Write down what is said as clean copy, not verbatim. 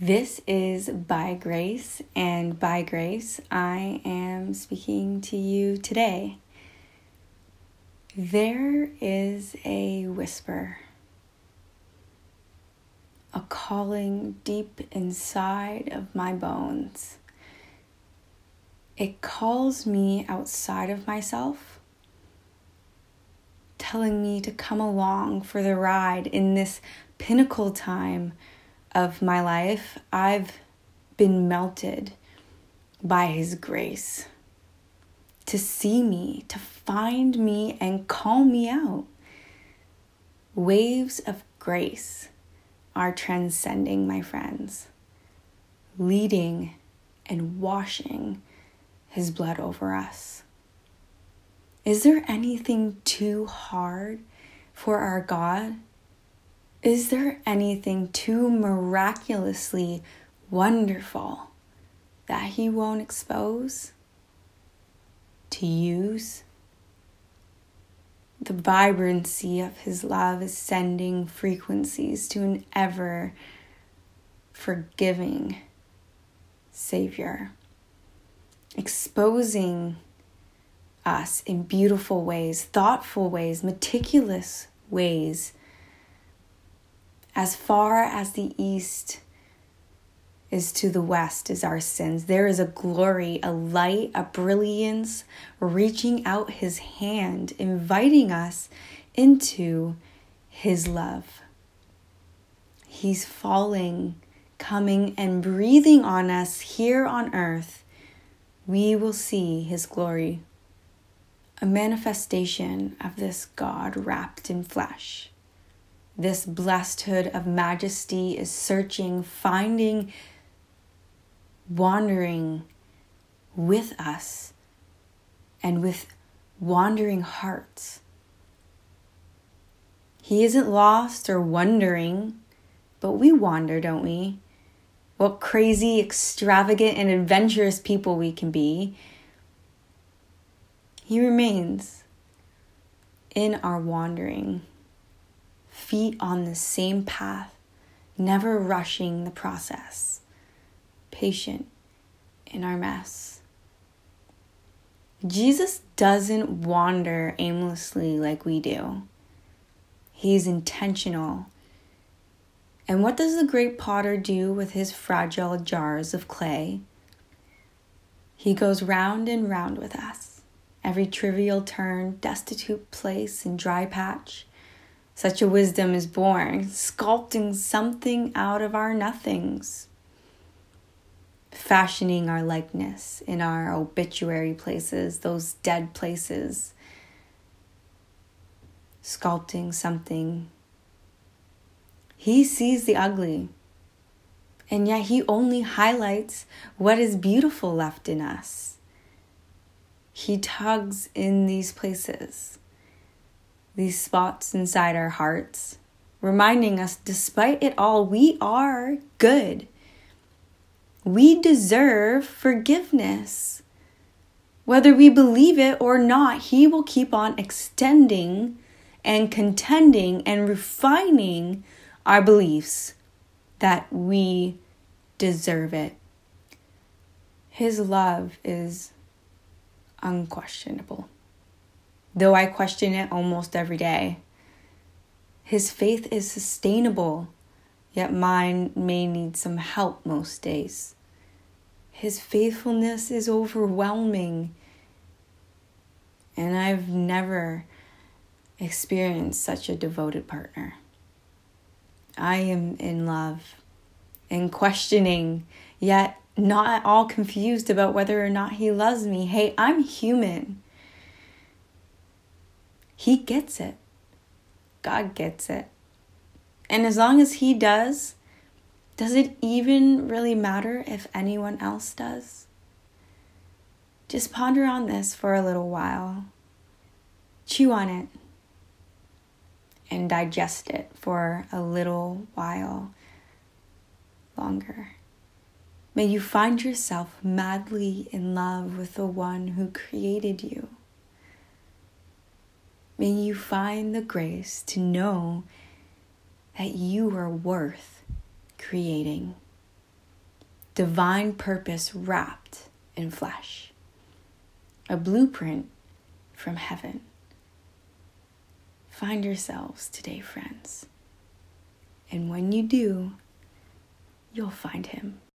This is By Grace, and by grace, I am speaking to you today. There is a whisper, a calling deep inside of my bones. It calls me outside of myself, telling me to come along for the ride in this pinnacle time of my life. I've been melted by His grace to see me, to find me and call me out. Waves of grace are transcending, my friends, leading and washing His blood over us. Is there anything too hard for our God? Is there anything too miraculously wonderful that He won't expose, to use? The vibrancy of His love is sending frequencies to an ever forgiving Savior, exposing us in beautiful ways, thoughtful ways, meticulous ways. As far as the east is to the west is our sins. There is a glory, a light, a brilliance reaching out His hand, inviting us into His love. He's falling, coming and breathing on us here on earth. We will see His glory, a manifestation of this God wrapped in flesh. This blessedhood of majesty is searching, finding, wandering with us and with wandering hearts. He isn't lost or wondering, but we wander, don't we? What crazy, extravagant, and adventurous people we can be. He remains in our wandering, feet on the same path, never rushing the process, patient in our mess. Jesus doesn't wander aimlessly like we do. He's intentional. And what does the great potter do with his fragile jars of clay? He goes round and round with us, every trivial turn, destitute place, and dry patch. Such a wisdom is born, sculpting something out of our nothings, fashioning our likeness in our obituary places, those dead places, sculpting something. He sees the ugly, and yet He only highlights what is beautiful left in us. He tugs in these places, these spots inside our hearts, reminding us, despite it all, we are good. We deserve forgiveness. Whether we believe it or not, He will keep on extending and contending and refining our beliefs that we deserve it. His love is unquestionable, though I question it almost every day. His faith is sustainable, yet mine may need some help most days. His faithfulness is overwhelming, and I've never experienced such a devoted partner. I am in love and questioning, yet not at all confused about whether or not He loves me. Hey, I'm human. He gets it. God gets it. And as long as He does it even really matter if anyone else does? Just ponder on this for a little while. Chew on it. And digest it for a little while longer. May you find yourself madly in love with the one who created you. May you find the grace to know that you are worth creating. divine purpose wrapped in flesh, a blueprint from heaven. Find yourselves today, friends. And when you do, you'll find him.